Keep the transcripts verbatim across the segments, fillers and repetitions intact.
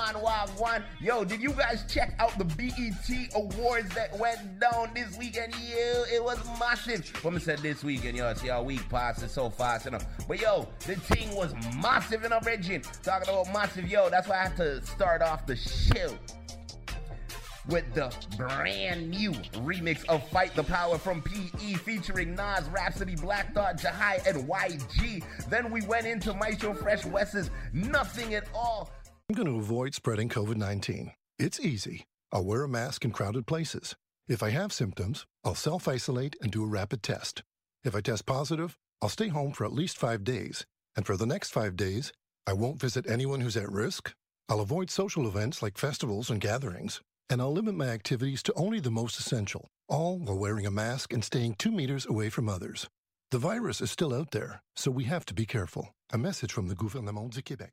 Wagwan, wagwan. Yo, did you guys check out the B E T Awards that went down this weekend? Yo, it was massive. Woman said this weekend, yo, see our week passes so fast, you know. But yo, the thing was massive in our region. Talking about massive, yo, that's why I had to start off the show with the brand new remix of Fight the Power from P E featuring Nas, Rhapsody, Black Thought, Jahai, and Y G. Then we went into Maestro Fresh West's Nothing at All. I'm going to avoid spreading COVID nineteen. It's easy. I'll wear a mask in crowded places. If I have symptoms, I'll self-isolate and do a rapid test. If I test positive, I'll stay home for at least five days. And for the next five days, I won't visit anyone who's at risk. I'll avoid social events like festivals and gatherings. And I'll limit my activities to only the most essential, all while wearing a mask and staying two meters away from others. The virus is still out there, so we have to be careful. A message from the Gouvernement du Québec.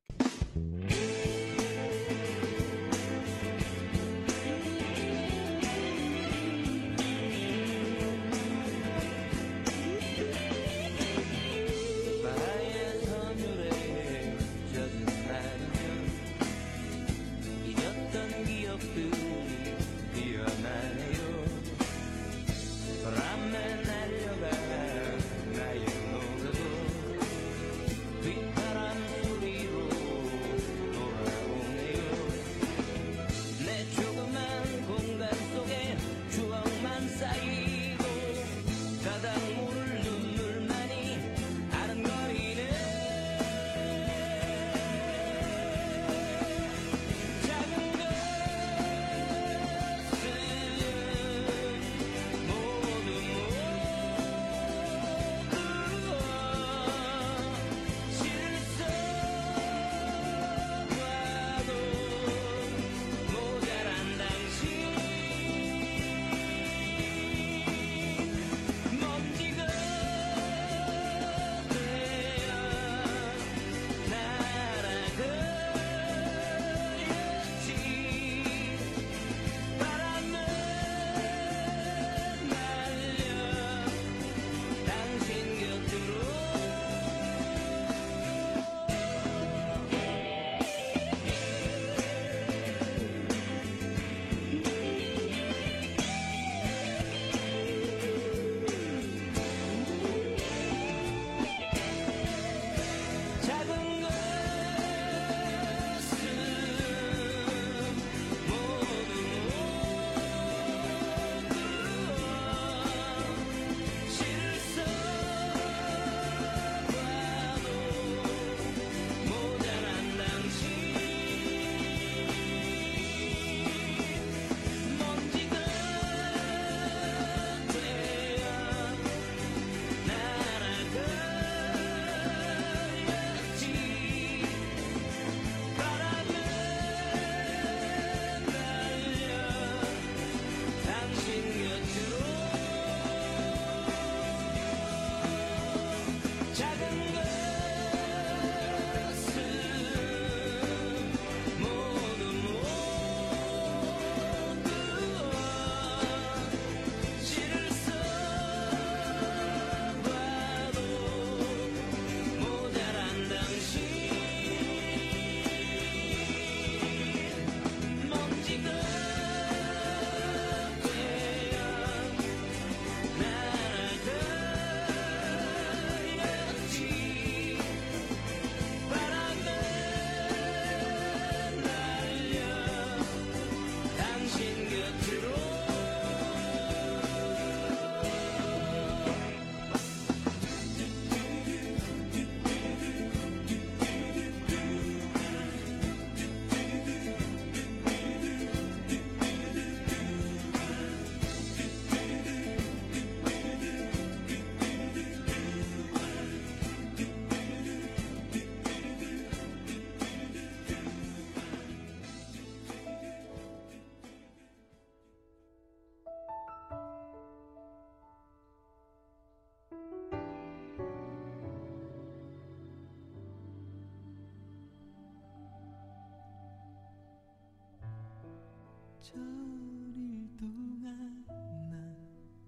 천일 동안 난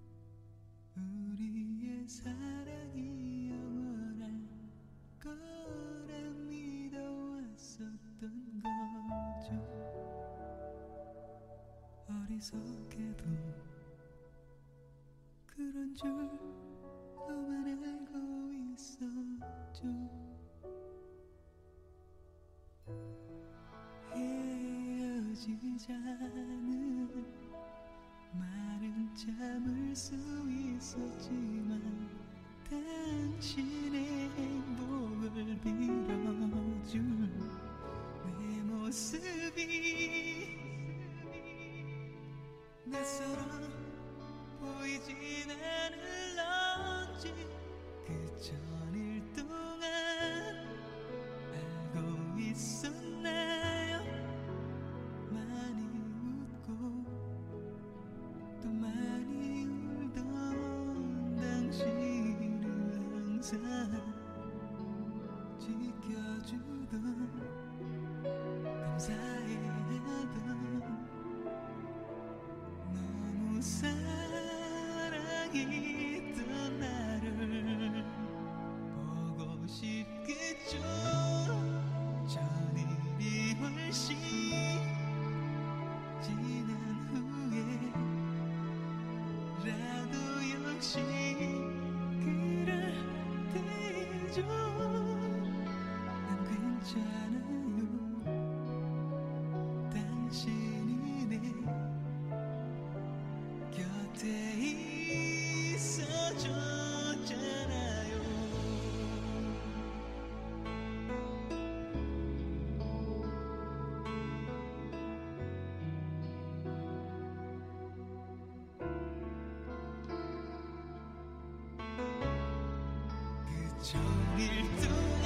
우리의 사랑이 영원할 거라 믿어왔었던 거죠. 어리석게도 그런 줄 너만 알고 있었죠. 헤어지자는 말은 참을 수 있었지만 당신의 행복을 빌어줄 내 모습이 낯설어 보이진 않을런지 그 전일 동안 알고 있었나요? 많이 웃고 또 많이 울던 당신을 항상 지켜주던 감사해하던 너무 사랑했던 나를 보고 싶겠죠. 전일이 훨씬 지난 후에라도 역시 그럴 때죠. 난 괜찮아요. 당신이 내 곁에 있어줬잖아요. 그 종일 동안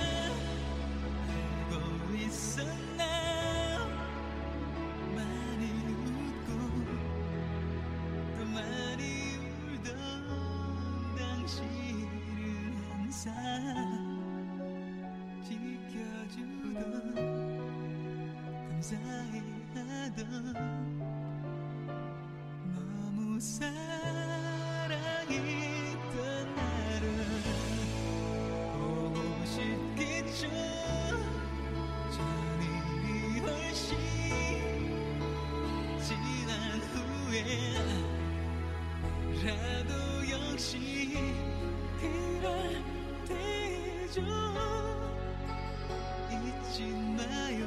알고 있었나요? 많이 웃고 또 많이 울던 당신을 항상 지켜주던 감사해하던 너무 사랑했던 나를 보고 싶겠죠. 전일이 훨씬 지난 후에라도 역시 그럴 때죠. 잊지 마요.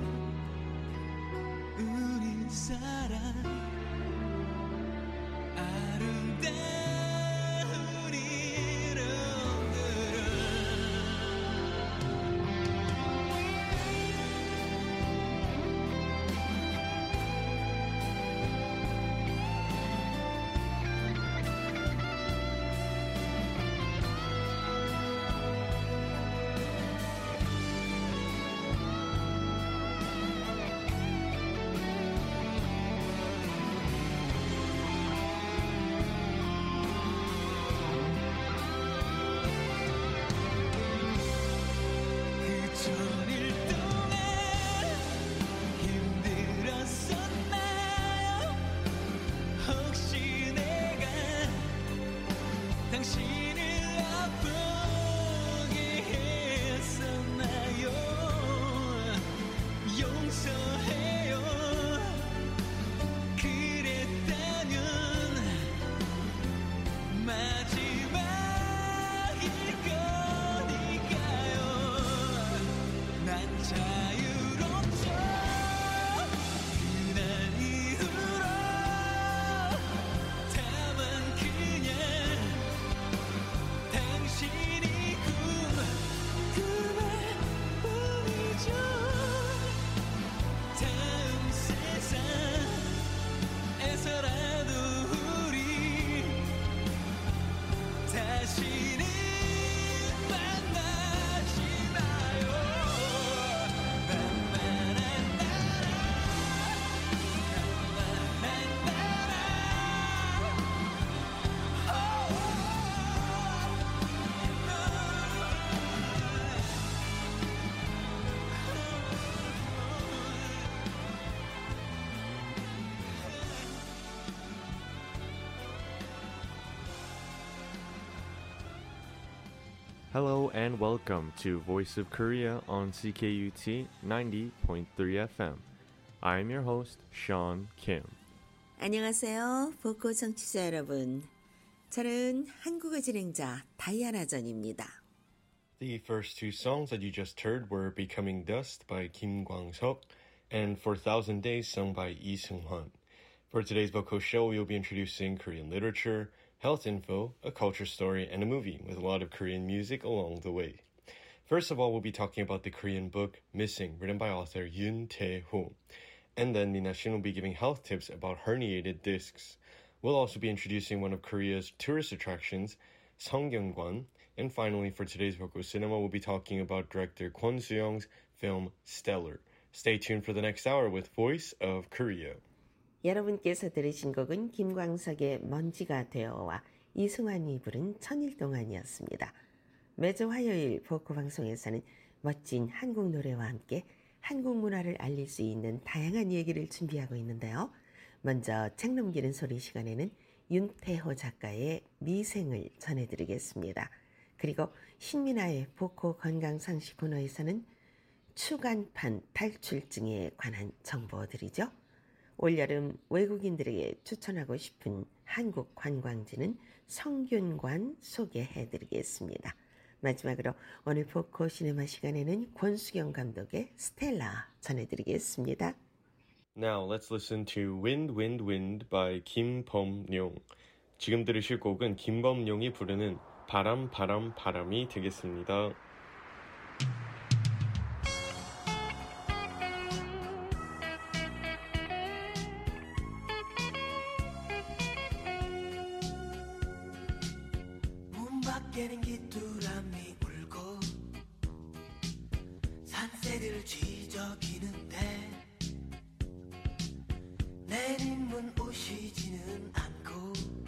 우리 사랑 아름다운 이름들을 그 전일 동안 힘들었었나요? 혹시 내가 당신을 아프게 했었나요? 용서해요. 그랬다면 마지막일 거니까요. 난 자유롭죠. 그날 이후로 다만 그냥 당신이 꿈 그만뿐이죠. 다음 세상에서라도 우리 다시는 만나시나요? Hello and welcome to Voice of Korea on C K U T ninety point three F M. I am your host, Sean Kim. 안녕하세요. 보코 청취자 여러분. 저는 한국어 진행자 다이아나 전입니다. The first two songs that you just heard were Becoming Dust by Kim Kwang-seok and For Thousand Days sung by Lee Seung-hwan. For today's Boko show, we will be introducing Korean literature, health info, a culture story, and a movie with a lot of Korean music along the way. First of all, we'll be talking about the Korean book Missing, written by author Yoon Tae-ho. And then Nina Shin will be giving health tips about herniated discs. We'll also be introducing one of Korea's tourist attractions, Seonggyeongkwan. And finally, for today's Boko Cinema, we'll be talking about director Kwon Soo-young's film Stellar. Stay tuned for the next hour with Voice of Korea. 여러분께서 들으신 곡은 김광석의 먼지가 되어와 이승환이 부른 천일 동안이었습니다. 매주 화요일 보코 방송에서는 멋진 한국 노래와 함께 한국 문화를 알릴 수 있는 다양한 얘기를 준비하고 있는데요. 먼저 책 넘기는 소리 시간에는 윤태호 작가의 미생을 전해드리겠습니다. 그리고 신민아의 보코 건강상식 코너에서는 추간판 탈출증에 관한 정보들이죠. 올여름 외국인들에게 추천하고 싶은 한국 관광지는 성균관 소개해드리겠습니다. 마지막으로 오늘 보코 시네마 시간에는 권수경 감독의 스텔라 전해드리겠습니다. Now let's listen to Wind, Wind, Wind by 김범용. 지금 들으실 곡은 김범용이 부르는 바람, 바람, 바람이 되겠습니다. 문 밖에는 귀뚜라미 울고 산새들 지저귀는데 내림은 오시지는 않고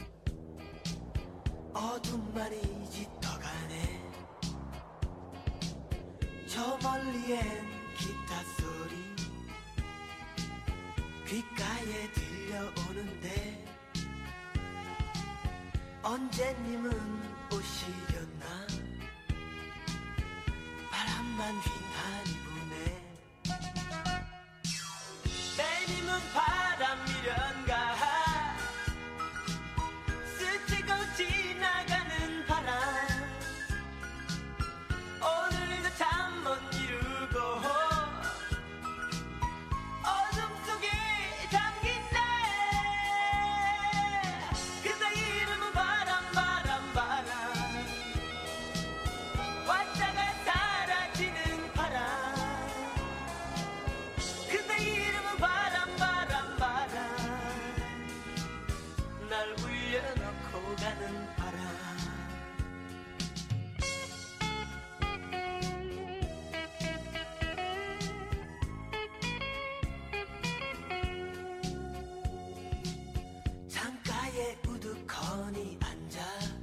어둠만이 짙어가네. 저 멀리엔 기타 소리 귓가에 들려오는데 언제님은 오시려나. 바람만 휘날이 부네. 내님은 바람이련가. 스치고 지나가는 바람. 오늘도 잠 못 이루고 어둠 속에 잠긴 내. 그대 이름은 바람 바람 바람. 왔다가 사라지는 바람. 그대 이름은 바람 바람 바람. 날 울려놓고 가는 바람. 창가에 우두커니 앉아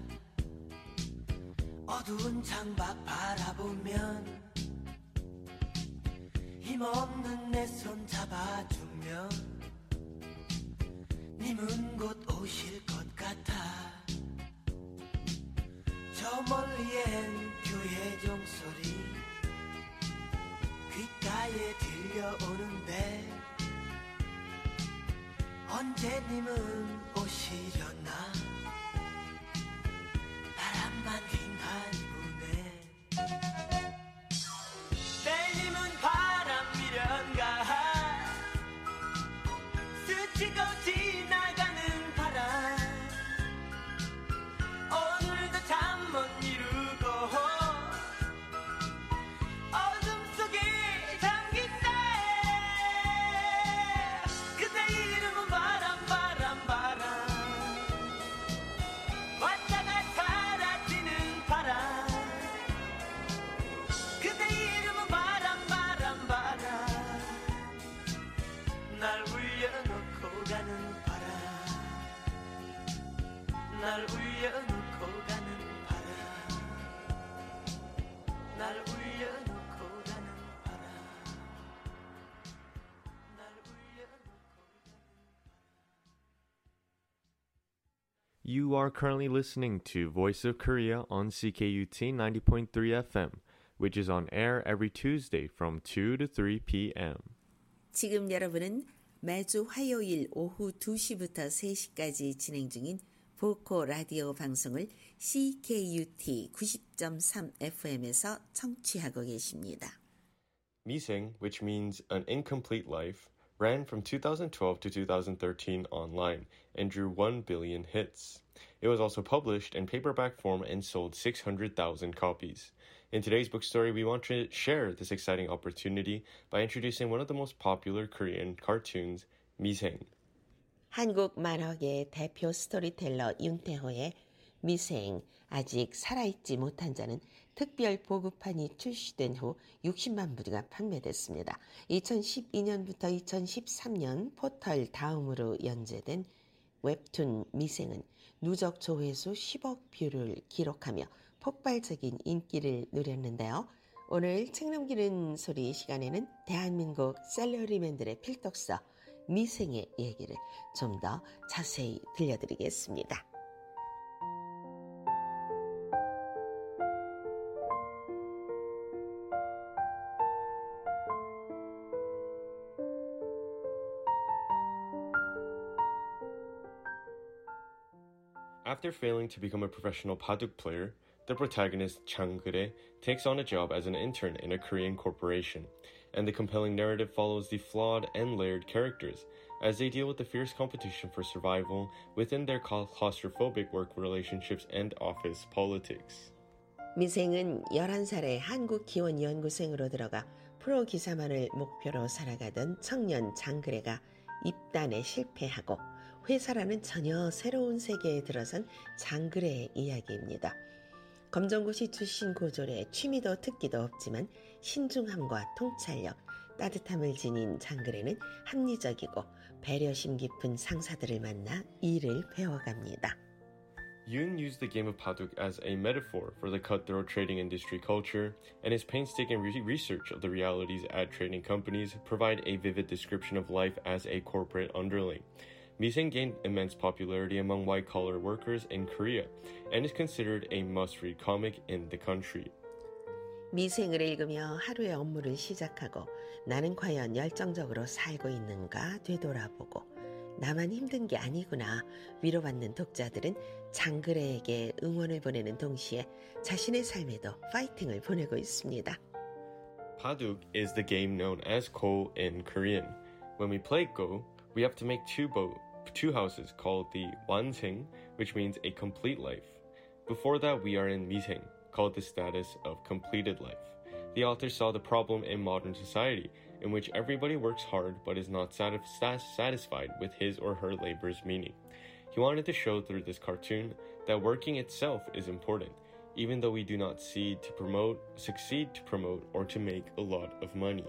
어두운 창밖 바라보면 힘없는 내 손 잡아주면 님은 곧 오실 것 같아. 저 멀리엔 교회 종소리 귓가에 들려오는데 언제 님은 오시려나. 바람만 휘날이 부네. 내님은 바람이련가. 스치고 지나가는 바람. 오늘도 잠 못 이루고 어둠 속에 잠긴 내. 그대 이름은 바람 바람 바람. 왔다가 사라지는 바람. 그대 이름은 바람 바람 바람. 날 울려놓고 가는 바람. 날 울려놓고 가는 바람. 날 울려놓고 가는 바람. 날 울려놓고 You are currently listening to Voice of Korea on C K U T ninety point three F M, which is on air every Tuesday from two to three p.m. 지금 여러분은 매주 화요일 오후 두 시부터 세 시까지 진행 중인 보코 라디오 방송을 씨케이유티 구십 점 삼 에프엠에서 청취하고 계십니다. Miseng, which means an incomplete life, ran from two thousand twelve to two thousand thirteen online and drew one billion hits. It was also published in paperback form and sold six hundred thousand copies. In today's book story, we want to share this exciting opportunity by introducing one of the most popular Korean cartoons, Miseng. 한국 만화계의 대표 스토리텔러 윤태호의 미생, 아직 살아있지 못한 자는 특별 보급판이 출시된 후 육십만 부가 판매됐습니다. 이천십이 년부터 이천십삼 년 포털 다음으로 연재된 웹툰 미생은 누적 조회수 십억 뷰를 기록하며 폭발적인 인기를 누렸는데요. 오늘 책 넘기는 소리 시간에는 대한민국 셀러리맨들의 필독서 미생의 얘기를 좀 더 자세히 들려드리겠습니다. After failing to become a professional Baduk player, the protagonist Chang Kure takes on a job as an intern in a Korean corporation, and the compelling narrative follows the flawed and layered characters as they deal with the fierce competition for survival within their claustrophobic work relationships and office politics. 미생은 열한 살에 한국 기원 연구생으로 들어가 프로 기사만을 목표로 살아가던 청년 장그래가 입단에 실패하고 회사라는 전혀 새로운 세계에 들어선 장그래의 이야기입니다. 검정고시 출신 고졸에 취미도 특기도 없지만 신중함과 통찰력, 따뜻함을 지닌 장그래는 합리적이고 배려심 깊은 상사들을 만나 일을 배워갑니다. Yoon used the game of Baduk as a metaphor for the cutthroat trading industry culture, and his painstaking re- research of the realities at trading companies provide a vivid description of life as a corporate underling. Miseng gained immense popularity among white-collar workers in Korea and is considered a must-read comic in the country. 미생을 읽으며 하루의 업무를 시작하고 나는 과연 열정적으로 살고 있는가 되돌아보고 나만 힘든 게 아니구나 위로받는 독자들은 장그래에게 응원을 보내는 동시에 자신의 삶에도 파이팅을 보내고 있습니다. Baduk is the game known as Go in Korean. When we play Go, we have to make two boat, two houses called the Wanseng, which means a complete life. Before that, we are in Miseng, called the status of completed life. The author saw the problem in modern society, in which everybody works hard but is not satis- satisfied with his or her labor's meaning. He wanted to show through this cartoon that working itself is important, even though we do not succeed to promote, succeed to promote, or to make a lot of money.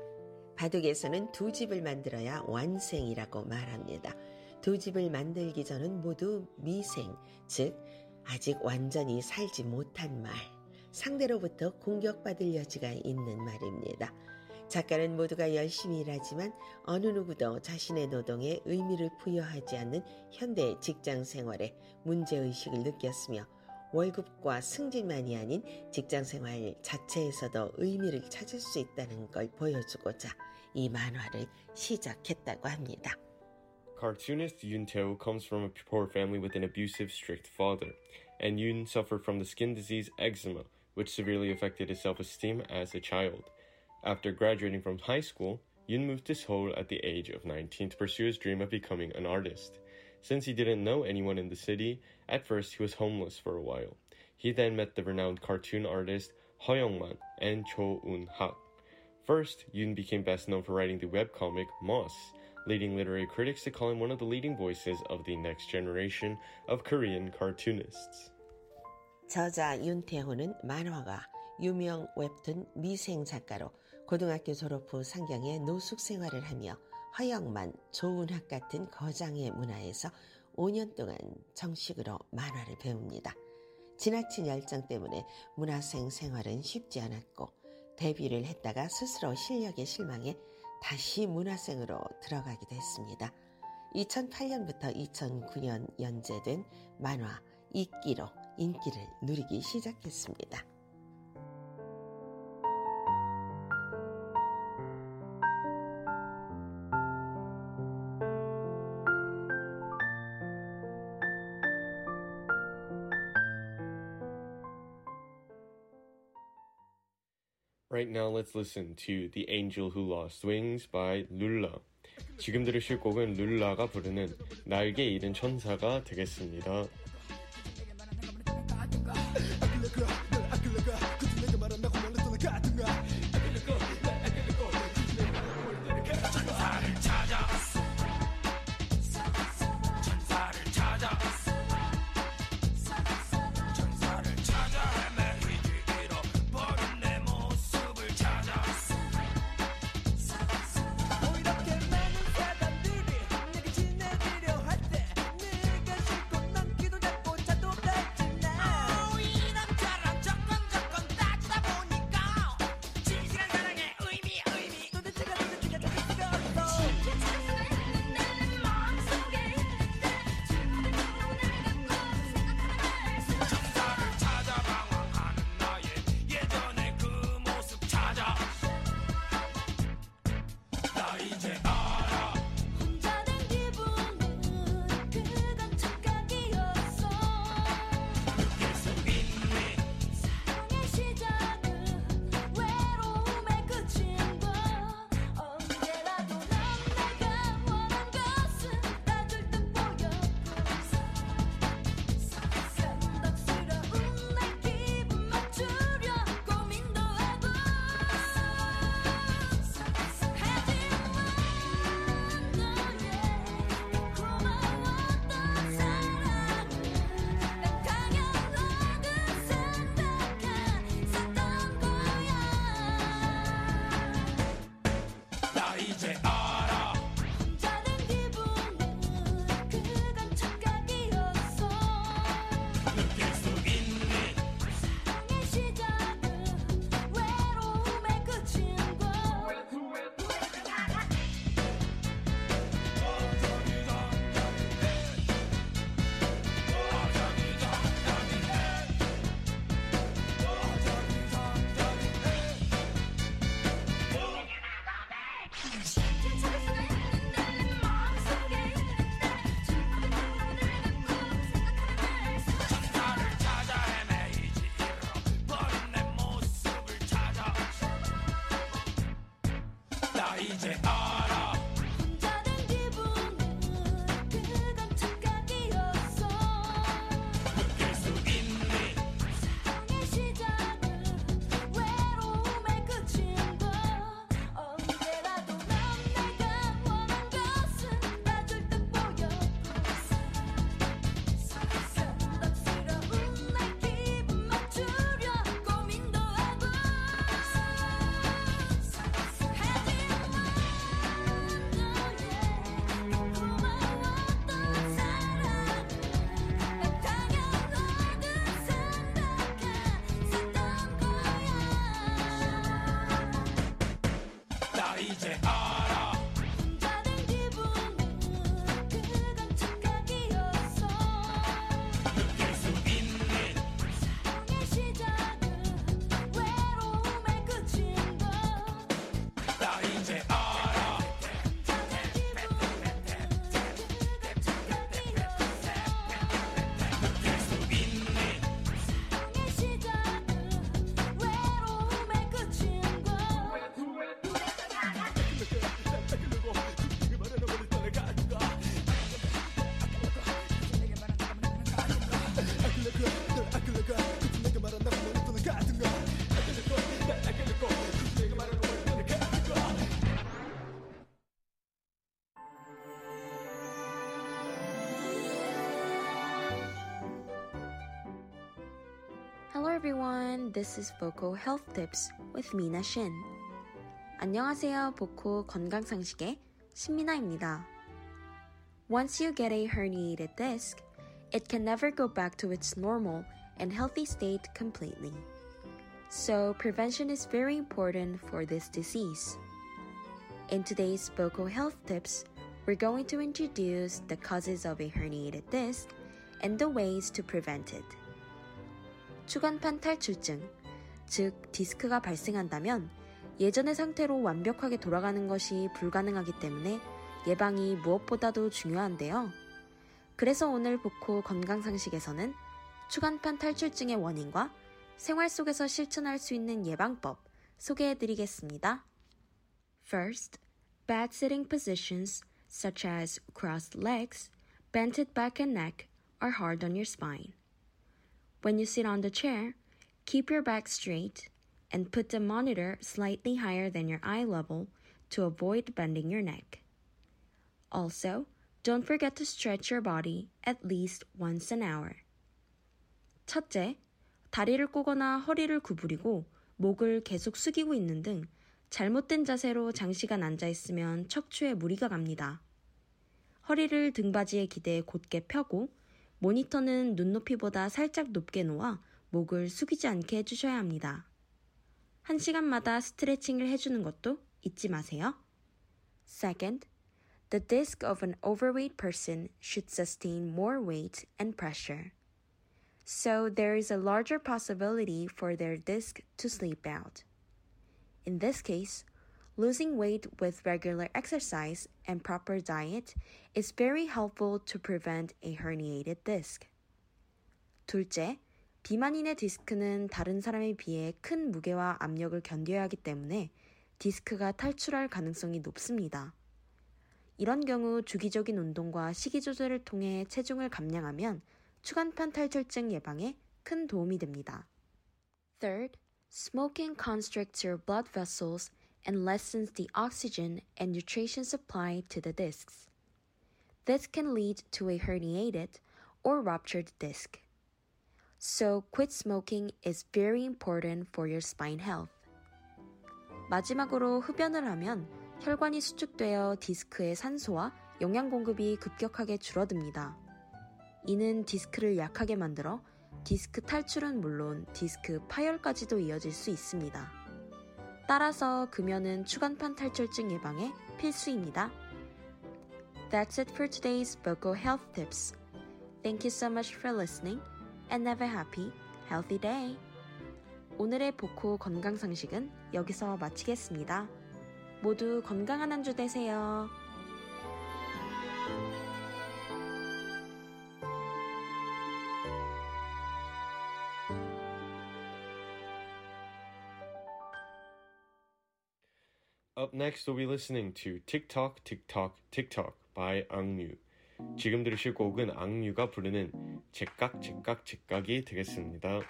바둑에서는 두 집을 만들어야 완생이라고 말합니다. 두 집을 만들기 전은 모두 미생, 즉 아직 완전히 살지 못한 말, 상대로부터 공격받을 여지가 있는 말입니다. 작가는 모두가 열심히 일하지만 어느 누구도 자신의 노동에 의미를 부여하지 않는 현대 직장 생활에 문제의식을 느꼈으며 월급과 승진만이 아닌 직장 생활 자체에서도 의미를 찾을 수 있다는 걸 보여주고자 이 만화를 시작했다고 합니다. Cartoonist Yoon Tae-ho comes from a poor family with an abusive, strict father, and Yoon suffered from the skin disease eczema, which severely affected his self-esteem as a child. After graduating from high school, Yoon moved to Seoul at the age of nineteen to pursue his dream of becoming an artist. Since he didn't know anyone in the city, at first he was homeless for a while. He then met the renowned cartoon artist Ho Young-man and Cho Eun-hak. First, Yoon became best known for writing the webcomic Moss, leading literary critics to call him one of the leading voices of the next generation of Korean cartoonists. 저자 윤태호는 만화가, 유명 웹툰 미생 작가로 고등학교 졸업 후 상경에 노숙 생활을 하며 허영만, 조은학 같은 거장의 문화에서 오 년 동안 정식으로 만화를 배웁니다. 지나친 열정 때문에 문화생 생활은 쉽지 않았고 데뷔를 했다가 스스로 실력에 실망해 다시 문화생으로 들어가기도 했습니다. 이천팔 년부터 이천구 년 연재된 만화 이끼로 인기를 누리기 시작했습니다. Right now, let's listen to The Angel Who Lost Wings by 룰라. 지금 들으실 곡은 룰라가 부르는 날개 잃은 천사가 되겠습니다. Hello everyone, this is Vocal Health Tips with Mina Shin. 안녕하세요, 보코 건강상식의 신미나입니다. Once you get a herniated disc, it can never go back to its normal and healthy state completely. So prevention is very important for this disease. In today's Vocal Health Tips, we're going to introduce the causes of a herniated disc and the ways to prevent it. 추간판 탈출증, 즉 디스크가 발생한다면 예전의 상태로 완벽하게 돌아가는 것이 불가능하기 때문에 예방이 무엇보다도 중요한데요. 그래서 오늘 보코 건강상식에서는 추간판 탈출증의 원인과 생활 속에서 실천할 수 있는 예방법, 소개해드리겠습니다. First, bad sitting positions such as crossed legs, bented back and neck are hard on your spine. When you sit on the chair, keep your back straight and put the monitor slightly higher than your eye level to avoid bending your neck. Also, don't forget to stretch your body at least once an hour. 첫째, 다리를 꼬거나 허리를 구부리고 목을 계속 숙이고 있는 등 잘못된 자세로 장시간 앉아있으면 척추에 무리가 갑니다. 허리를 등받이에 기대 곧게 펴고 모니터는 눈높이보다 살짝 높게 놓아 목을 숙이지 않게 해주셔야 합니다. 한 시간마다 스트레칭을 해주는 것도 잊지 마세요. Second, the disc of an overweight person should sustain more weight and pressure. So there is a larger possibility for their disc to slip out. In this case, losing weight with regular exercise and proper diet is very helpful to prevent a herniated disc. 둘째, 비만인의 디스크는 다른 사람에 비해 큰 무게와 압력을 견뎌야 하기 때문에 디스크가 탈출할 가능성이 높습니다. 이런 경우 주기적인 운동과 식이 조절을 통해 체중을 감량하면 추간판 탈출증 예방에 큰 도움이 됩니다. Third, smoking constricts your blood vessels and lessens the oxygen and nutrition supply to the discs. This can lead to a herniated or ruptured disc. So quit smoking is very important for your spine health. 마지막으로 흡연을 하면 혈관이 수축되어 디스크의 산소와 영양 공급이 급격하게 줄어듭니다. 이는 디스크를 약하게 만들어 디스크 탈출은 물론 디스크 파열까지도 이어질 수 있습니다. 따라서 금연은 추간판 탈출증 예방에 필수입니다. That's it for today's Boko Health Tips. Thank you so much for listening and have a happy, healthy day. 오늘의 보코 건강상식은 여기서 마치겠습니다. 모두 건강한 한 주 되세요. Up next, we'll be listening to TikTok, TikTok, TikTok by 앙류. 지금 들으실 곡은 앙류가 부르는 제깍, 제깍, 제깍이 되겠습니다.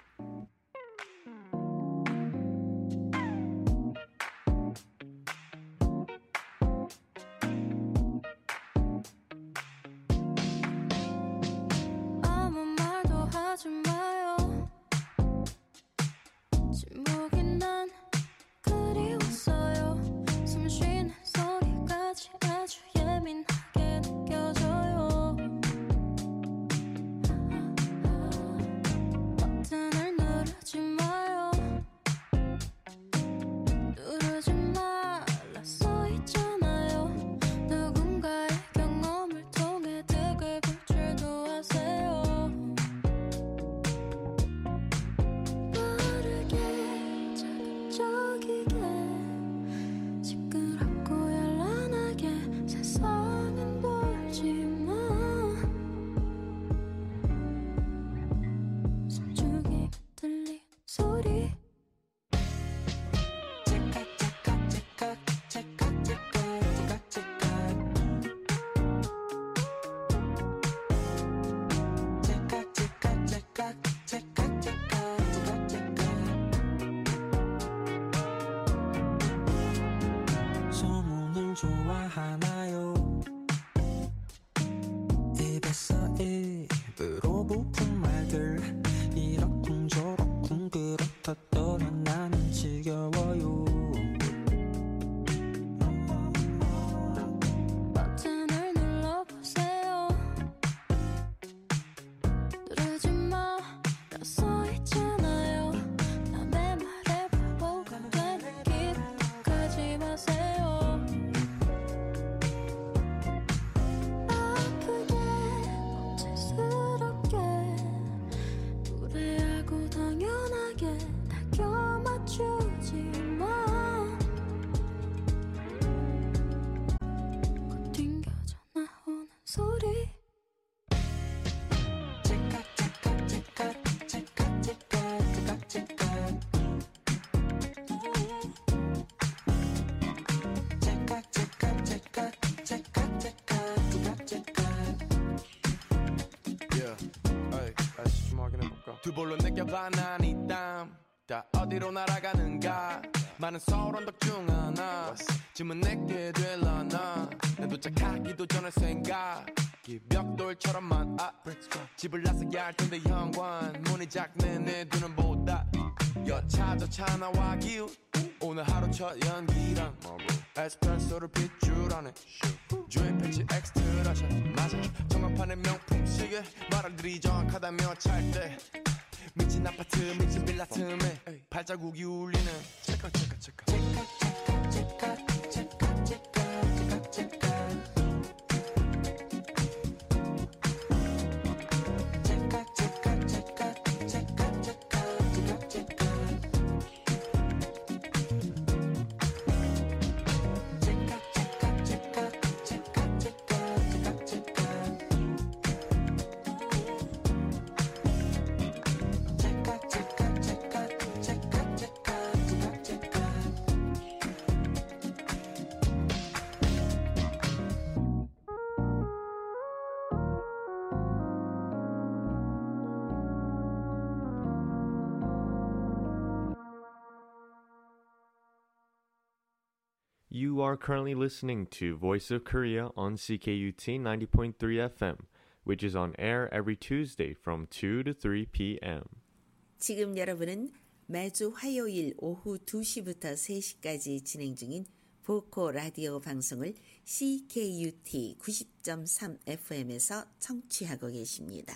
아무 말도 하지 마요. 침묵이 난 그리웠어요. 숨 쉬는 소리까지 아주 예민하게 느껴져요. 버튼을 누르지 마요. 누르지 말라 써있잖아요. 누군가의 경험을 통해 득을 볼 줄도 아세요. 빠르게 자극적이게 시끄럽고 열란하게 세상은 돌지만 숨죽이며 들리는 소리 소문을 좋아하나요? 입에서 입으로 부푼 말들 이러쿵저러쿵 그렇다 떠나 나는 지겨워요. 버튼을 눌러보세요. 누르지 마라 써있잖아요. 남의 말에 바보가 되는 기대까지 마세요. 두 볼로 느껴봐 난 이 땀 다 어디로 날아가는가 많은 서울 언덕 중 하나 짐은 내게 될라나 난 도착하기도 전에 생각이 벽돌처럼만 아 집을 나서야 할 텐데 현관 문이 작네 내 두 눈보다 여차저차 나와 기운 오늘 하루 첫 연기랑 에스프레소를 핏줄 안에 주인 팬츠 엑스트라샷 맞아 전광판의 명품 시계 말들이 정확하다며 찰때 미친 아파트 미친 빌라 틈에 발자국이 울리는 체크 체크 체크 체크 체크 체크 체크 체크 You are currently listening to Voice of Korea on C K U T ninety point three F M, which is on air every Tuesday from two to three p.m. 지금 여러분은 매주 화요일 오후 두 시부터 세 시까지 진행 중인 보코 라디오 방송을 C K U T 구십 점 삼 에프엠에서 청취하고 계십니다.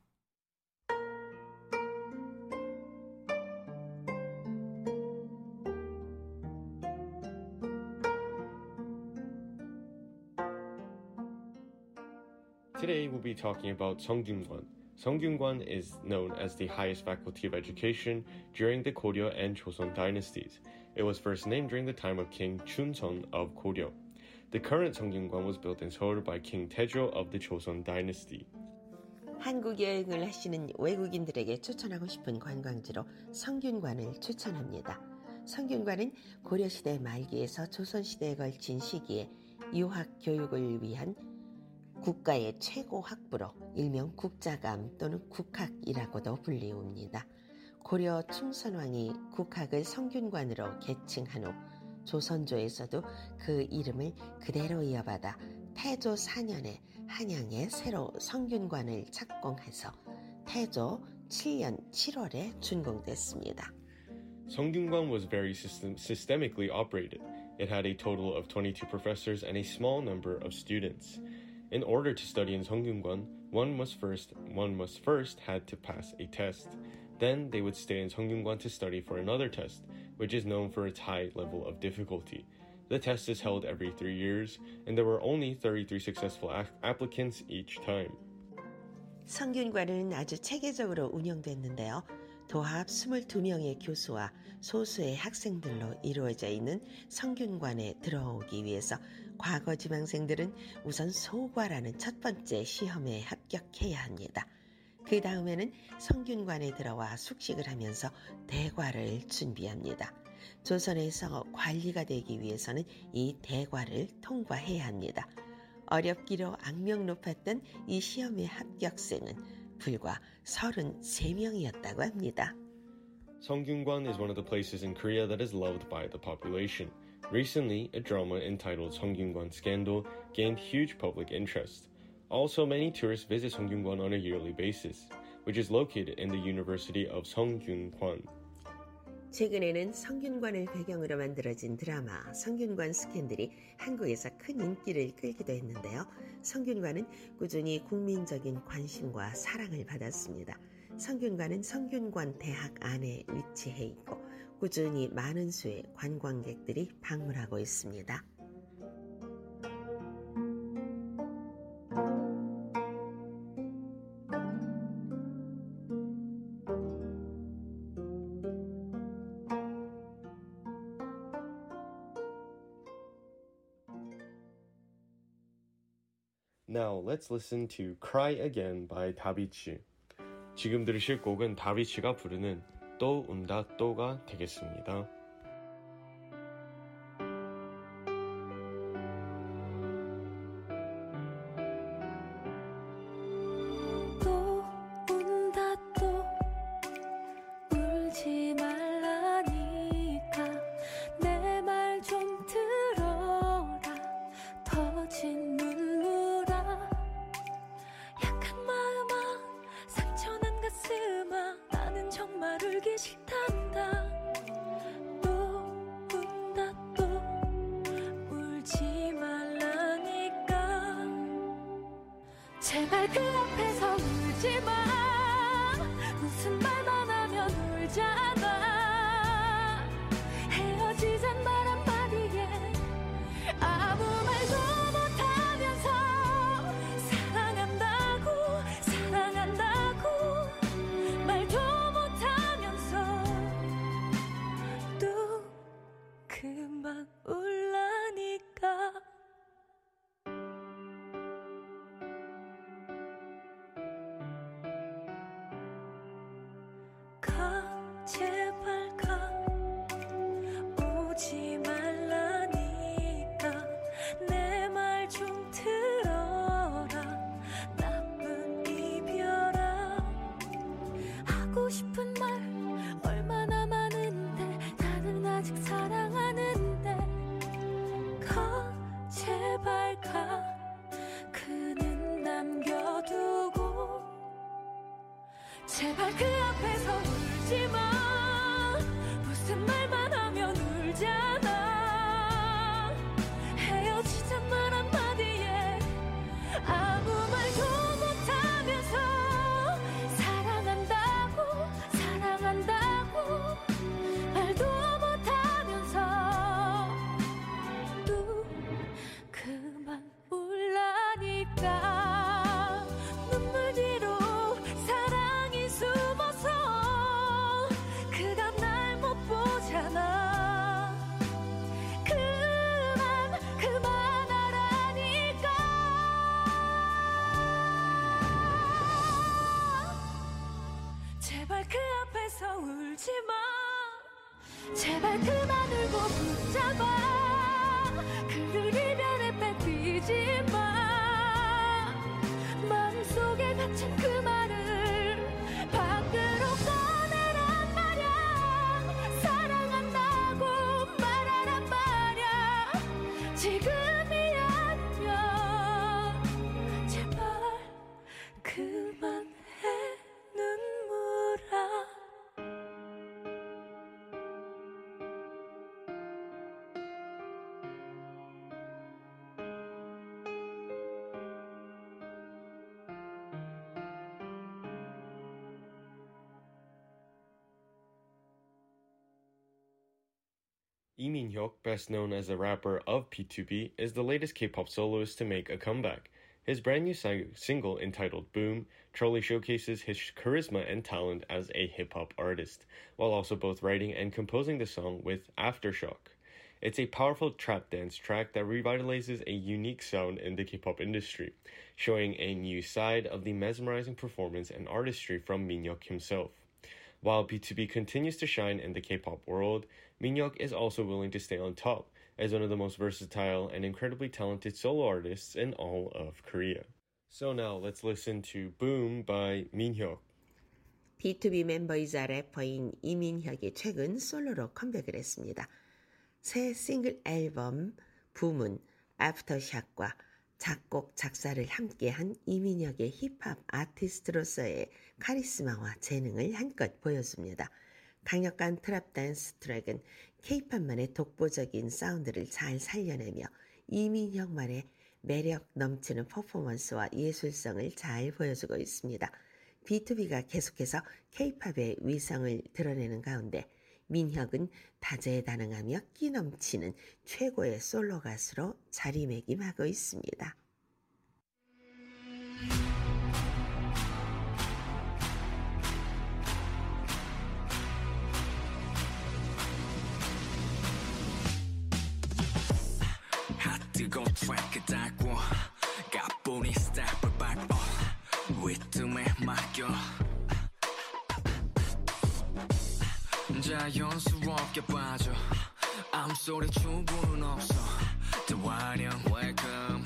Today we'll be talking about Sungkyunkwan. Sungkyunkwan is known as the highest faculty of education during the Goryeo and Joseon dynasties. It was first named during the time of King Chunseon of Goryeo. The current Sungkyunkwan was built in Seoul by King Taejo of the Joseon dynasty. 한국 여행을 하시는 외국인들에게 추천하고 싶은 관광지로 성균관을 추천합니다. 성균관은 고려시대 말기에서 조선시대에 걸친 시기에 유학 교육을 위한 국가의 최고 학부로 일명 국자감 또는 국학이라고도 불리웁니다. 고려 충선왕이 국학을 성균관으로 개칭한 후 조선조에서도 그 이름을 그대로 이어받아 태조 사 년에 한양에 새로 성균관을 착공해서 태조 칠 년 칠월에 준공됐습니다. Sungkyunkwan was very system- systemically operated. It had a total of twenty-two professors and a small number of students. In order to study in Sungkyunkwan, one must first one must first had to pass a test. Then they would stay in Sungkyunkwan to study for another test, which is known for its high level of difficulty. The test is held every three years, and there were only thirty-three successful a- applicants each time. 성균관은 아주 체계적으로 운영됐는데요. 도합 이십이 명의 교수와 소수의 학생들로 이루어져 있는 성균관에 들어오기 위해서 과거 지망생들은 우선 소과라는 첫 번째 시험에 합격해야 합니다. 그 다음에는 성균관에 들어와 숙식을 하면서 대과를 준비합니다. 조선에서 관리가 되기 위해서는 이 대과를 통과해야 합니다. 어렵기로 악명 높았던 이 시험의 합격생은 불과 서른세 명이었다고 합니다. Sungkyunkwan is one of the places in Korea that is loved by the population. Recently, a drama entitled Sungkyunkwan Scandal gained huge public interest. Also, many tourists visit Sungkyunkwan on a yearly basis, which is located in the University of Sungkyunkwan. 최근에는 성균관을 배경으로 만들어진 드라마 성균관 스캔들이 한국에서 큰 인기를 끌기도 했는데요. 성균관은 꾸준히 국민적인 관심과 사랑을 받았습니다. 성균관은 성균관 대학 안에 위치해 있고 꾸준히 많은 수의 관광객들이 방문하고 있습니다. Now, let's listen to Cry Again by 다비치. 지금 들으실 곡은 다비치가 부르는 또 운다 또가 되겠습니다. 또 운다 또 제발 그 앞에서 울지 마. 무슨 말만 하면 울잖아. 헤어지잔 말 한마디에 아무 말도 못하면서 사랑한다고 사랑한다고 말도 못하면서 또 그만 울라니까. 가 제발 가 오지 말라니까. 내 말 좀 들어라 나쁜 이별아. 하고 싶은 말 얼마나 많은데 나는 아직 사랑하는데. 가 제발 가 그는 남겨두고. 제발 그 앞에서 울지 마. 무슨 말만 하면 울잖아. 헤어지잔 말 한마디에 아무 말도 못하면서 사랑한다고 사랑한다고 말도 못하면서 또 그만 울라니까. 눈물 뒤로 사랑이 숨어서 그가 날 못 보잖아. 그만 그만하라니까. 제발 그 앞에서 울지 마. 제발 그만 울고 붙잡아. 그를 이별에 뺏기지 마. 마음속에 갇힌 그 말을 밖으로 꺼내란 말야. 사랑한다고 말하란 말야. 지금이 아니야. 제발 그만해 눈물아. Lee Min-hyuk, best known as a rapper of P two B, is the latest K-pop soloist to make a comeback. His brand new sing- single entitled Boom truly showcases his charisma and talent as a hip-hop artist, while also both writing and composing the song with Aftershock. It's a powerful trap dance track that revitalizes a unique sound in the K-pop industry, showing a new side of the mesmerizing performance and artistry from Min-hyuk himself. While B two B continues to shine in the K-pop world, Min-hyuk is also willing to stay on top as one of the most versatile and incredibly talented solo artists in all of Korea. So now let's listen to Boom by Min-hyuk. 비 투 비 멤버이자 래퍼인 이민혁이 최근 솔로로 컴백을 했습니다. 새 싱글 앨범 붐은 애프터샷과 작곡, 작사를 함께한 이민혁의 힙합 아티스트로서의 카리스마와 재능을 한껏 보여줍니다. 강력한 트랩 댄스 트랙은 K-팝만의 독보적인 사운드를 잘 살려내며 이민혁만의 매력 넘치는 퍼포먼스와 예술성을 잘 보여주고 있습니다. 비 투 비가 계속해서 K-팝의 위성을 드러내는 가운데 민혁은 다재다능하며 끼 넘치는 최고의 솔로 가수로 자리매김하고 있습니다. 뜨거운 트랙을 달고 가뿐히 스텝을 밟고 리듬에 맡겨 자연스럽게 빠져 아무 소리 충분은 없어 대화령 welcome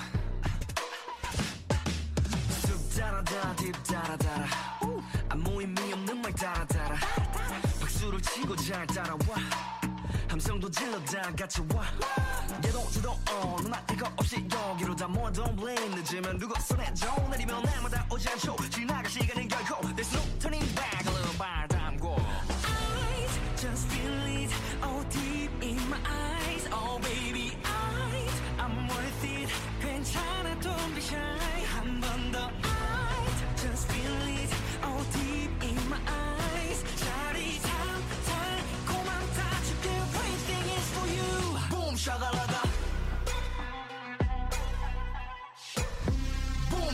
쑥 달아달아 딥 달아달아 아무 의미 없는 말 달아달아 박수를 치고 잘 따라와 함성도 질러 다 같이 와 얘도 저도 어 누나 이거 없이 여기로 다 모아 don't blame 늦으면 누가 손해줘 내리면 날마다 오지 않죠 지나갈 시간은 결코 There's no turning back 얼른 발 담고 Eyes just feel it oh deep in my eyes oh baby eyes I'm worth it 괜찮아 don't be shy 한 번 더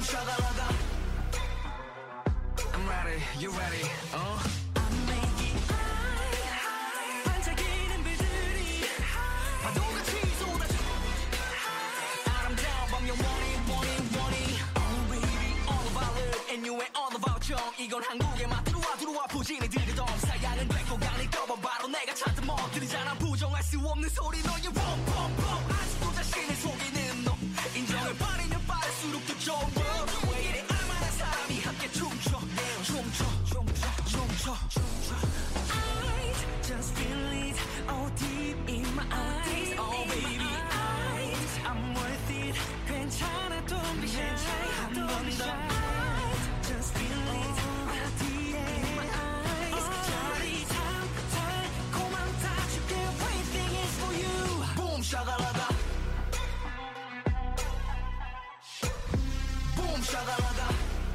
shakalaka. I'm ready, you ready? Uh. 반짝이는 별들이 파도같이 쏟아져. 아름다운 밤 영원히 원히 원히. Oh baby, all about it, and you ain't all about 정. 이건 한국의 맛 들어와 들어와 부진이 들이던 사양은 되고 가니까 바로 내가 찾던 멋들이잖아. 부정할 수 없는 소리 너의 pompompom. 아직도 자신을 속이는 너 인정을 빠르면 빠를수록 더 좋은 왜 이래 얼마나 사람이 함께 춤춰 춤춰 춤춰 춤춰 춤춰. I just feel it all deep in my eyes. Oh baby, I I'm worth it. 괜찮아 don't be shy. 한 번 더 just feel it all deep in my eyes. 자리 참 달콤한 다줄게. Everything is for you. Boom shakalaka. Boom shakalaka.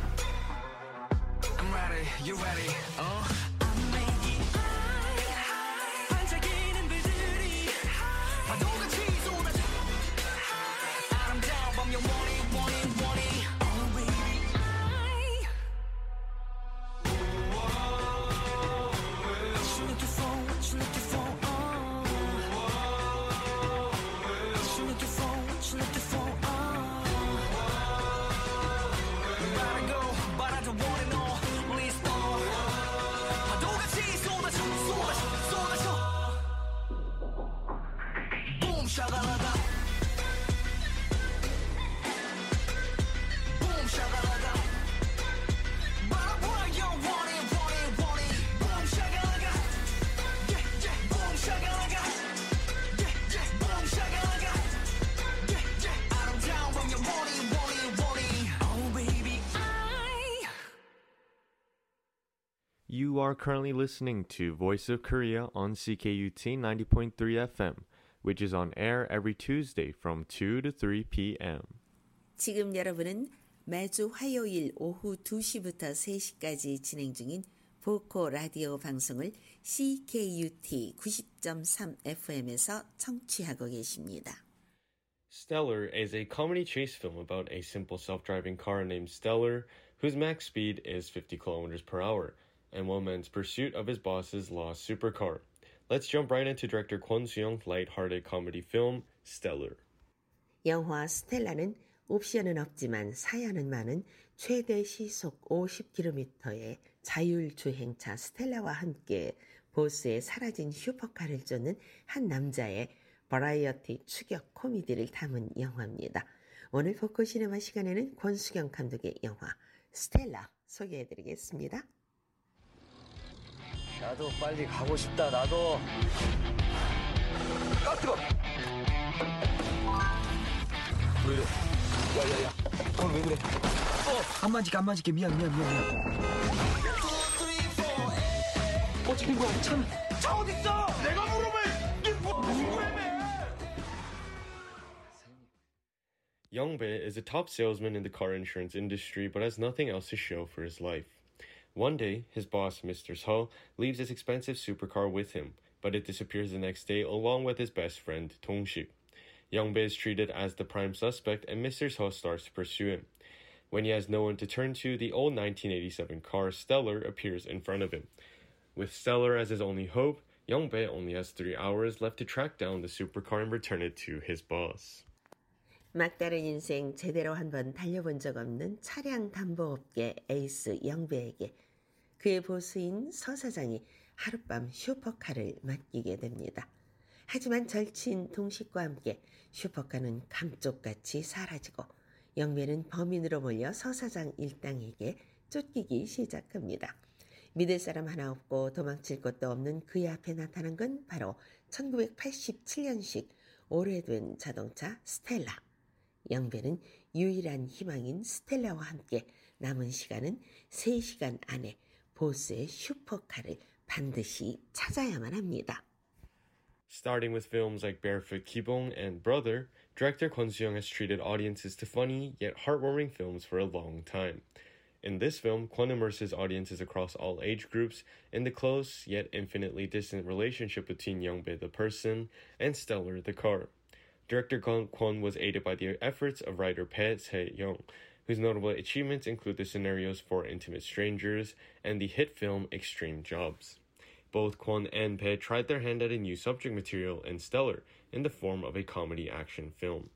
I'm ready, you ready? Uh. 반짝이는 별들이 파도같이 쏟아져. 아름다운 밤 영원히 원히 원히. Oh baby, I What you looking for? What you looking for? What you looking for? What you looking for? Gotta go, but I don't want it all. Please don't. 파도같이 쏟아져, 쏟아져, 쏟아져. Boom shakalaka. Boom shakalaka. But boy, you want it, want it, want it. Boom shakalaka. Yeah, yeah. Boom shakalaka. Yeah, yeah. Boom shakalaka. Yeah, yeah. 아름다운 밤 영원히, 원히, 원히. Oh baby, I You are currently listening to Voice of Korea on C K U T ninety point three F M, which is on air every Tuesday from two to three p.m. 지금 여러분은 매주 화요일 오후 두 시부터 세 시까지 진행 중인 보코 라디오 방송을 C K U T 구십 점 삼 에프엠에서 청취하고 계십니다. Stellar is a comedy chase film about a simple self-driving car named Stellar, whose max speed is fifty kilometers per hour, and one man's pursuit of his boss's lost supercar. Let's jump right into director Kwon Soo-young's light-hearted comedy film, Stellar. 영화 스텔라는 옵션은 없지만 사연은 많은 최대 시속 오십 킬로미터의 자율주행차 스텔라와 함께 보스의 사라진 슈퍼카를 쫓는 한 남자의 버라이어티 추격 코미디를 담은 영화입니다. 오늘 보코 시네마 시간에는 권수경 감독의 영화 스텔라 소개해드리겠습니다. 나도 빨리 가고 싶다. 나도. 아 뜨거. 왜 이래? 야야야. 오늘 왜 그래? 어, 안 만질게 안 만질게. 미안 미안 미안 미안. 어떻게 된 거야? 참. 차 어디 있어? 내가 물어봐. 이게 뭐 무슨 거야? Young-bae is a top salesman in the car insurance industry but has nothing else to show for his life. One day, his boss, Mister Seo, leaves his expensive supercar with him, but it disappears the next day along with his best friend, Dong-sik. Young-bae is treated as the prime suspect and Mister Seo starts to pursue him. When he has no one to turn to, the old nineteen eighty-seven car Stellar appears in front of him. With Stellar as his only hope, Young-bae only has three hours left to track down the supercar and return it to his boss. 막다른 인생 제대로 한번 달려본 적 없는 차량 담보업계 에이스 영배에게 그의 보스인 서 사장이 하룻밤 슈퍼카를 맡기게 됩니다. 하지만 절친 동식과 함께 슈퍼카는 감쪽같이 사라지고 영배는 범인으로 몰려 서 사장 일당에게 쫓기기 시작합니다. 믿을 사람 하나 없고 도망칠 곳도 없는 그의 앞에 나타난 건 바로 천구백팔십칠 년식 오래된 자동차 스텔라. 영배는 유일한 희망인 스텔라와 함께 남은 시간은 세 시간 안에 보스의 슈퍼카를 반드시 찾아야만 합니다. Starting with films like Barefoot Kibong and Brother, director Kwon Soo-young has treated audiences to funny yet heartwarming films for a long time. In this film, Kwon immerses audiences across all age groups in the close yet infinitely distant relationship between Young-bae the person and Stellar the car. Director Kwon was aided by the efforts of writer Pae Se-young, whose notable achievements include the scenarios for Intimate Strangers and the hit film Extreme Jobs. Both Kwon and Bae tried their hand at a new subject material in Stellar in the form of a comedy action film.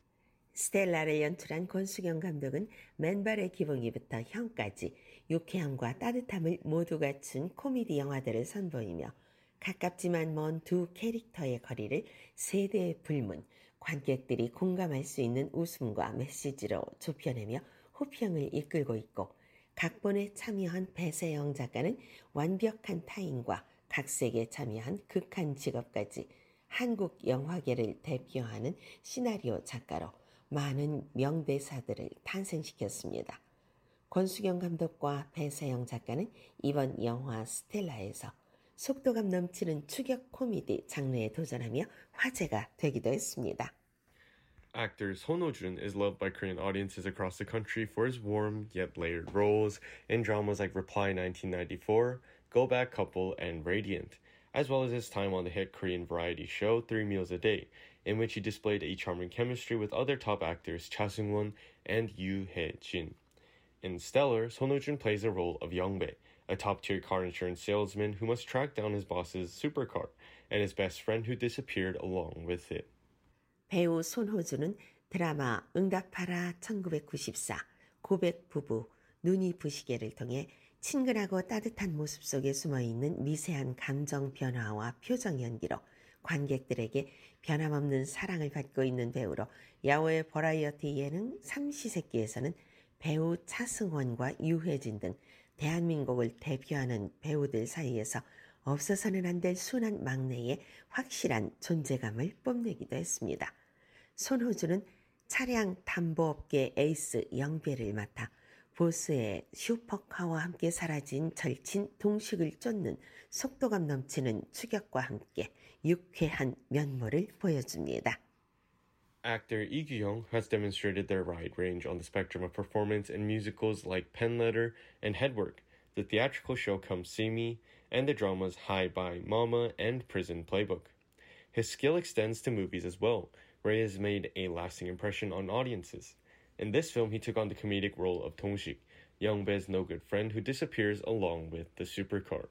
스텔라를 연출한 권수경 감독은 맨발의 기봉이부터 형까지 유쾌함과 따뜻함을 모두 갖춘 코미디 영화들을 선보이며 가깝지만 먼 두 캐릭터의 거리를 세대의 불문, 관객들이 공감할 수 있는 웃음과 메시지로 좁혀내며 호평을 이끌고 있고 각본에 참여한 배세영 작가는 완벽한 타인과 각색에 참여한 극한 직업까지 한국 영화계를 대표하는 시나리오 작가로 많은 명대사들을 탄생시켰습니다. 권수경 감독과 배세영 작가는 이번 영화 스텔라에서 속도감 넘치는 추격 코미디 장르에 도전하며 화제가 되기도 했습니다. Actor Son Ho-jun is loved by Korean audiences across the country for his warm yet layered roles in dramas like Reply nineteen ninety-four, Go Back Couple, and Radiant, as well as his time on the hit Korean variety show Three Meals a Day, in which he displayed a charming chemistry with other top actors Cha Seung-won and Yoo Hae-jin. In Stellar, Son Ho-jun plays the role of Young-bae, a top-tier car insurance salesman who must track down his boss's supercar and his best friend who disappeared along with it. 배우 손호준은 드라마 응답하라 천구백구십사, 고백부부, 눈이 부시게를 통해 친근하고 따뜻한 모습 속에 숨어있는 미세한 감정 변화와 표정 연기로 관객들에게 변함없는 사랑을 받고 있는 배우로 야외 버라이어티 예능 삼시세끼에서는 배우 차승원과 유해진 등 대한민국을 대표하는 배우들 사이에서 없어서는 안 될 순한 막내의 확실한 존재감을 뽐내기도 했습니다. 손호준은 차량 담보업계 에이스 영배를 맡아 보스의 슈퍼카와 함께 사라진 절친 동식을 쫓는 속도감 넘치는 추격과 함께 유쾌한 면모를 보여줍니다. Actor Lee Kyu-young has demonstrated their wide range on the spectrum of performance in musicals like Pen Letter and Headwork, the theatrical show Come See Me, and the dramas Hi Bye Mama and Prison Playbook. His skill extends to movies as well, where he has made a lasting impression on audiences. In this film, he took on the comedic role of Dong-sik, Young-bae's no-good friend who disappears along with the supercar.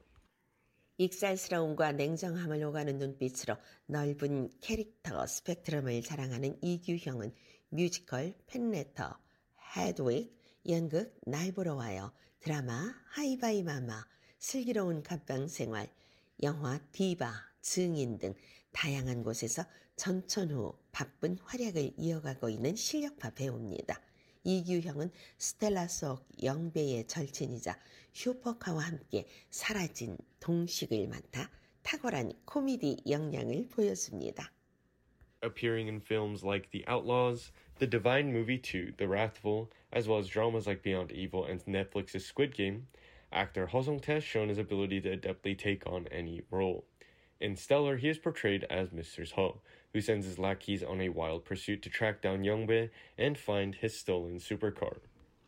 익살스러움과 냉정함을 오가는 눈빛으로 넓은 캐릭터 스펙트럼을 자랑하는 이규형은 뮤지컬 펜레터, 헤드윅, 연극 날 보러 와요, 드라마 하이바이 마마, 슬기로운 갑방생활, 영화 디바, 증인 등 다양한 곳에서 전천 후 바쁜 활약을 이어가고 있는 실력파 배우입니다. 이규형은 스텔라 속 영배의 절친이자 슈퍼카와 함께 사라진 동식을 맡아 탁월한 코미디 역량을 보였습니다. Appearing in films like The Outlaws, The Divine Movie two, The Wrathful, as well as dramas like Beyond Evil and Netflix's Squid Game, actor Ho Sung-tae has shown his ability to adeptly take on any role. In Stellar, he is portrayed as Mister Ho, who sends his lackeys on a wild pursuit to track down Young-bae and find his stolen supercar.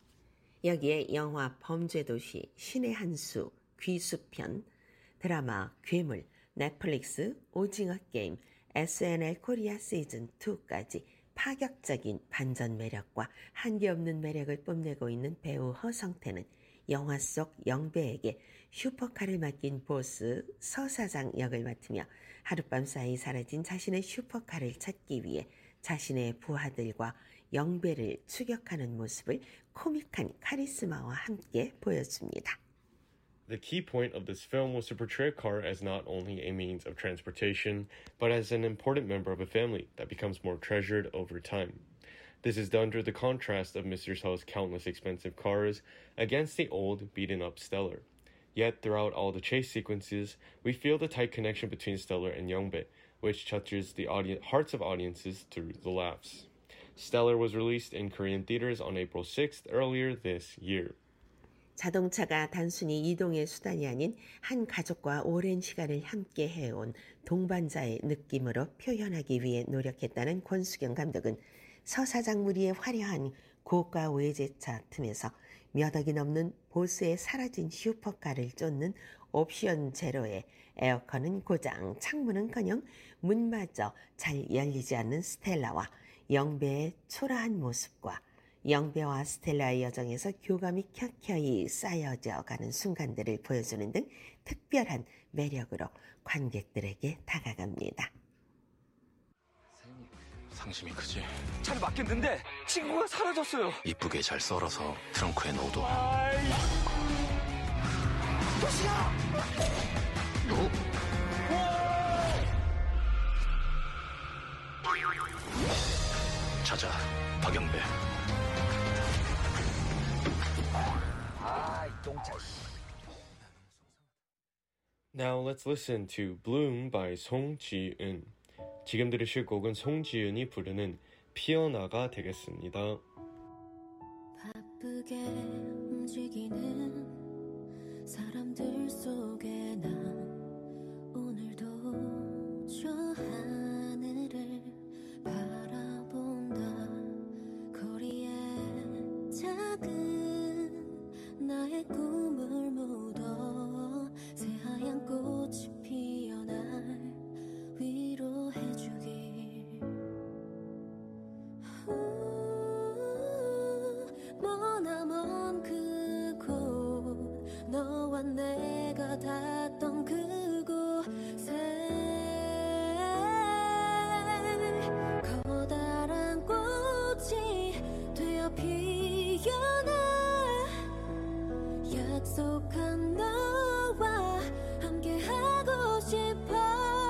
여기에 영화 범죄도시, 신의 한수, 귀수편, 드라마 괴물, 넷플릭스, 오징어 게임, 에스엔엘 코리아 시즌 이까지 파격적인 반전 매력과 한계 없는 매력을 뽐내고 있는 배우 허성태는 영화 속 영배에게 슈퍼카를 맡긴 보스 서 사장 역을 맡으며 하룻밤 사이 사라진 자신의 슈퍼카를 찾기 위해 자신의 부하들과 영배를 추격하는 모습을 코믹한 카리스마와 함께 보여줍니다. The key point of this film was to portray a car as not only a means of transportation, but as an important member of a family that becomes more treasured over time. This is done through the contrast of Mister Seo's countless expensive cars against the old, beaten-up Stellar. Yet, throughout all the chase sequences, we feel the tight connection between Stellar and Young-bae, which touches the audience, hearts of audiences through the laughs. Stellar was released in Korean theaters on April sixth earlier this year. 자동차가 단순히 이동의 수단이 아닌 한 가족과 오랜 시간을 함께 해온 동반자의 느낌으로 표현하기 위해 노력했다는 권수경 감독은 서 사장 무리의 화려한 고가 외제차 틈에서 몇 억이 넘는 보스의 사라진 슈퍼카를 쫓는 옵션 제로에 에어컨은 고장, 창문은커녕 문마저 잘 열리지 않는 스텔라와 영배의 초라한 모습과 영배와 스텔라의 여정에서 교감이 켜켜이 쌓여져 가는 순간들을 보여주는 등 특별한 매력으로 관객들에게 다가갑니다. 상심이 크지? 차를 맡겼는데 친구가 사라졌어요. 이쁘게 잘 썰어서 트렁크에 넣어둬. 도시야! 너? 찾아, 박영배. 아, 이 똥차. Now let's listen to Bloom by 송지은. 지금 들으실 곡은 송지은이 부르는 피어나가 되겠습니다. 바쁘게 움직이는 사람들 속에 난 오늘도 저 하늘을 바라본다. 거리에 작은 나의 꿈을 묻어 새하얀 꽃이 피어날 위로해주길. 머나먼 그곳 너와 내가 닿았던 그곳에 커다란 꽃이 되어 피어나 약속한 너와 함께하고 싶어.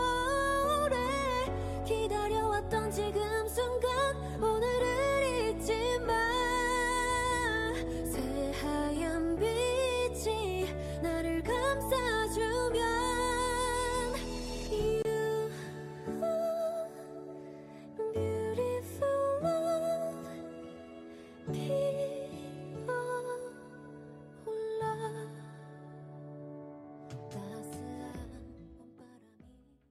기다려왔던 지금 순간 오늘을 잊지 마. 새하얀 빛이 나를 감싸주면 You beautiful love 피어올라. 따스한 봄바람이.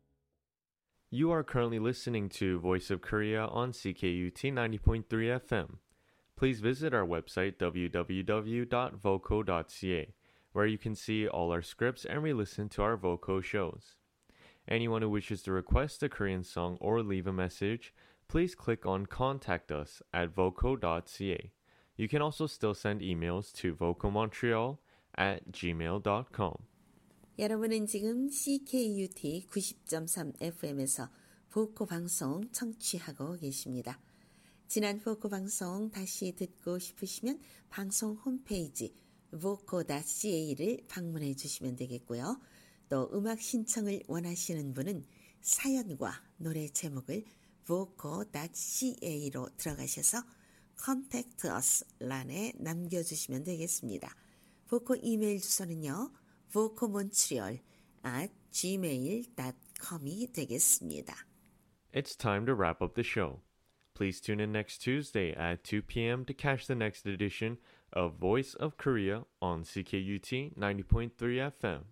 You are currently listening to Voice of Korea on C K U T ninety point three F M. Please visit our website w w w dot voco dot c a, where you can see all our scripts and re-listen to our Voco shows. Anyone who wishes to request a Korean song or leave a message, please click on Contact Us at voco dot c a. You can also still send emails to vocomontreal at gmail dot com. 여러분은 지금 C K U T 구십 점 삼 F M에서 보코 방송 청취하고 계십니다. 지난 보코 방송 다시 듣고 싶으시면 방송 홈페이지 voco 닷 c a를 방문해 주시면 되겠고요. 또 음악 신청을 원하시는 분은 사연과 노래 제목을 voco 닷 c a로 들어가셔서 Contact Us 란에 남겨주시면 되겠습니다. 보코 이메일 주소는요. vocomontreal at gmail dot com이 되겠습니다. It's time to wrap up the show. Please tune in next Tuesday at two p.m. to catch the next edition of Voice of Korea on C K U T ninety point three F M.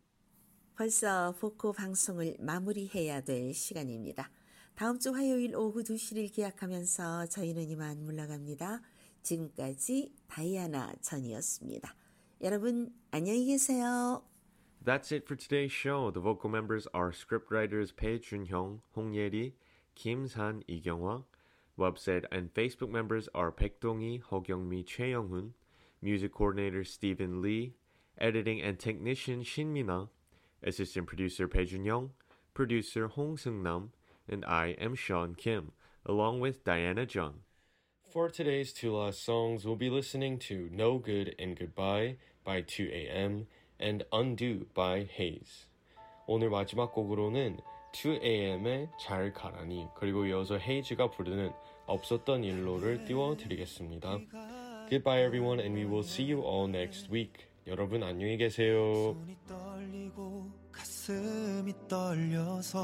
벌써 보코 방송을 마무리해야 될 시간입니다. 다음 주 화요일 오후 두 시를 기약하면서 저희는 이만 물러갑니다. 지금까지 다이아나 전이었습니다. 여러분 안녕히 계세요. That's it for today's show. The vocal members are scriptwriters Pei Junhyung, Hong Ye-ri, Kim San, Lee Kyung-hwa. Website and Facebook members are Baek Dong-hee, Ho Kyung-mi, Choi Young-hoon. Music coordinator Stephen Lee. Editing and technician Shin Mina. Assistant producer Pei Junhyung. Producer Hong Seung-nam. And I am Sean Kim, along with Diana Jung. For today's two last songs, we'll be listening to No Good and Goodbye by two A M and Undo by Haze. 오늘 마지막 곡으로는 two A M의 잘 가라니 그리고 이어서 헤이즈가 부르는 없었던 일로를 띄워드리겠습니다. Goodbye everyone and we will see you all next week. 여러분 안녕히 계세요. 손이 떨리고 가슴이 떨려서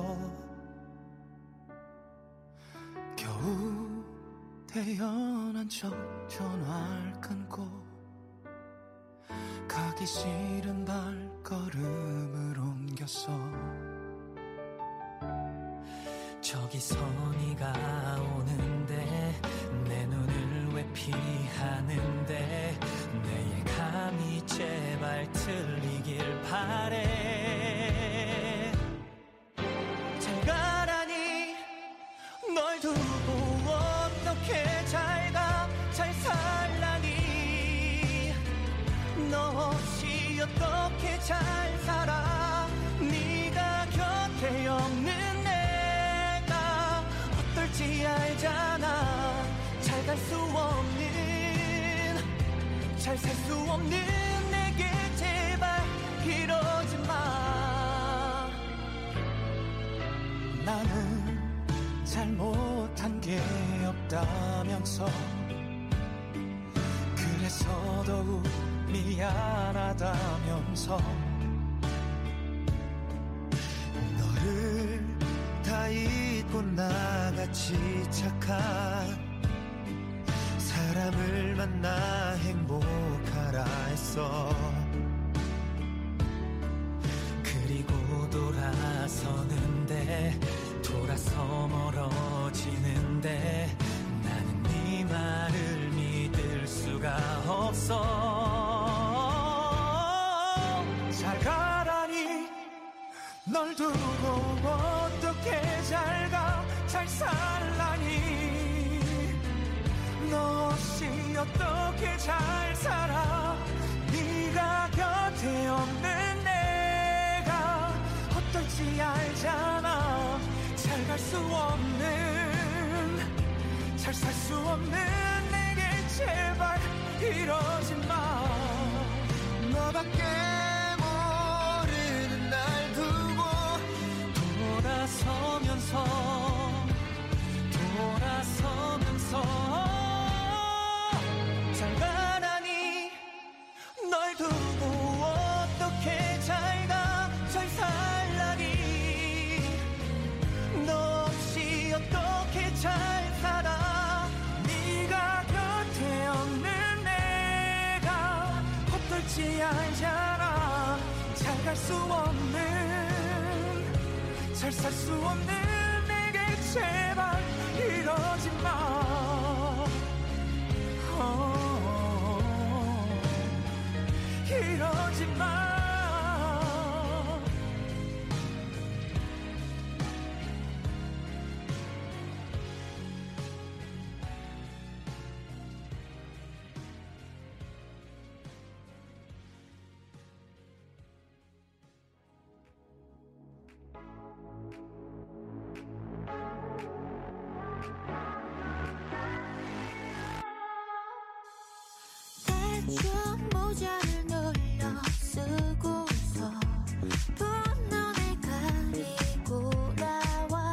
겨우 태연한 척 전화를 끊고 가기 싫은 발걸음을 옮겼어. 저기 선이가 오는데 내 눈을 왜 피하는데 내 예감이 제발 틀리길 바래. 잘 가라니 널 두고 어떻게 잘 가 잘 살라 너 없이 어떻게 잘 살아 네가 곁에 없는 내가 어떨지 알잖아 잘 갈 수 없는 잘 살 수 없는 내게 제발 이러지 마 나는 잘못한 게 없다면서 그래서 더욱 미안하다면서 너를 다 잊고 나같이 착한 사람을 만나 행복하라 했어 그리고 돌아서는데 돌아서 멀어지는데 나는 네 말을 믿을 수가 없어 잘 가라니 널 두고 어떻게 잘 가 잘 살라니 너 없이 어떻게 잘 살아 네가 곁에 없는 내가 어떨지 알잖아 잘 갈 수 없는 잘 살 수 없는 내게 제발 이러지 마 너밖에 모르는 날 두고 돌아서면서 돌아서면서 잘 가라니 널 두고 어떻게 잘 가 잘 살라니 너 없이 어떻게 잘 살아 네가 곁에 없는 내가 어떨지 알잖아 잘 갈 수 없는 잘 살 수 없는 내게 제발 이러지 마 oh, 이러지 마 대충 모자를 눌러 쓰고서 분노를 가리고 나와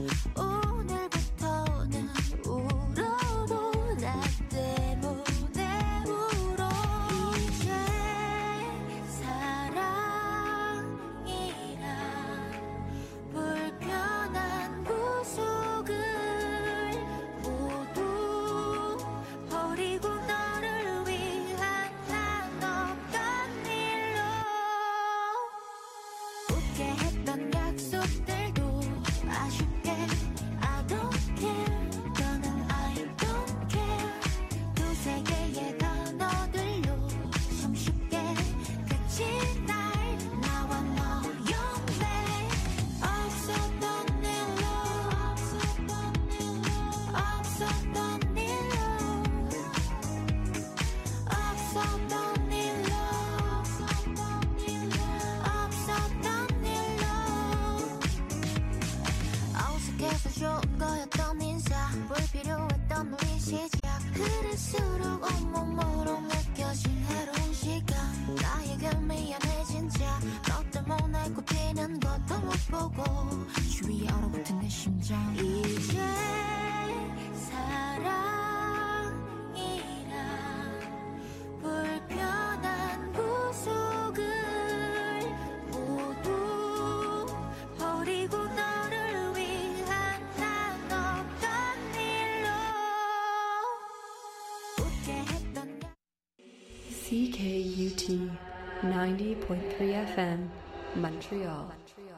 오늘부터는 울어도 나 때문에 울어 이제 사랑이란 불편한 구속을 모두 버리고 너를 위한 난 없던 일로 웃게 했던 약속들도 아쉽게 I don't care 너는 I don't care 두세 개의 단어들로 숨쉽게 끝이 날 나와 너 용매 없었던 일로 없었던 일로 없었던 일로 없었던 일로 어색해서 좋은 거였던 인사 불필요했던 우리 시작 흐를수록 온몸으로 느껴진 해로운 시간 나에게 미안해 진짜 너 때문에 꼽히는 것도 못 보고 주위에 얼어붙은 내 심장 이제 사랑이란 불편한 구속을 모두 버리고 너를 위한 난 없던 일로 웃게 했던 C K U T ninety point three F M, Montreal.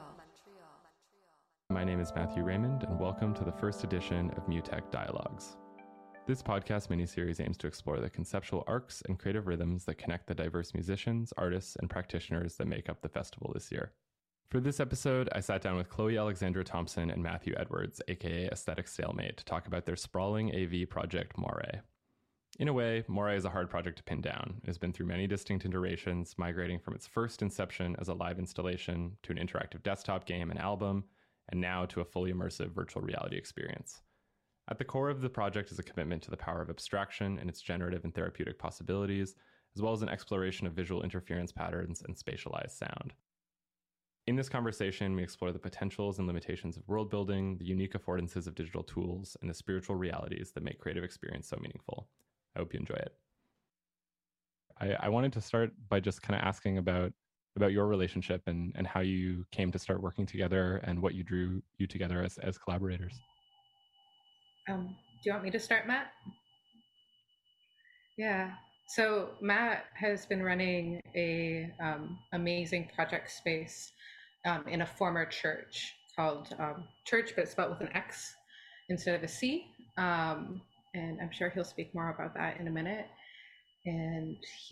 My name is Matthew Raymond, and welcome to the first edition of MUTech Dialogues. This podcast miniseries aims to explore the conceptual arcs and creative rhythms that connect the diverse musicians, artists, and practitioners that make up the festival this year. For this episode, I sat down with Chloe Alexandra Thompson and Matthew Edwards, aka Aesthetic Stalemate, to talk about their sprawling A V project Moire. In a way, Moray is a hard project to pin down. It has been through many distinct iterations, migrating from its first inception as a live installation to an interactive desktop game and album, and now to a fully immersive virtual reality experience. At the core of the project is a commitment to the power of abstraction and its generative and therapeutic possibilities, as well as an exploration of visual interference patterns and spatialized sound. In this conversation, we explore the potentials and limitations of world building, the unique affordances of digital tools, and the spiritual realities that make creative experience so meaningful. I hope you enjoy it. I, I wanted to start by just kind of asking about about your relationship and, and how you came to start working together and what you drew you together as, as collaborators. Um, do you want me to start, Matt? Yeah. So Matt has been running a um, amazing project space um, in a former church called um, Church, but it's spelled with an X instead of a C. Um, and I'm sure he'll speak more about that in a minute. And he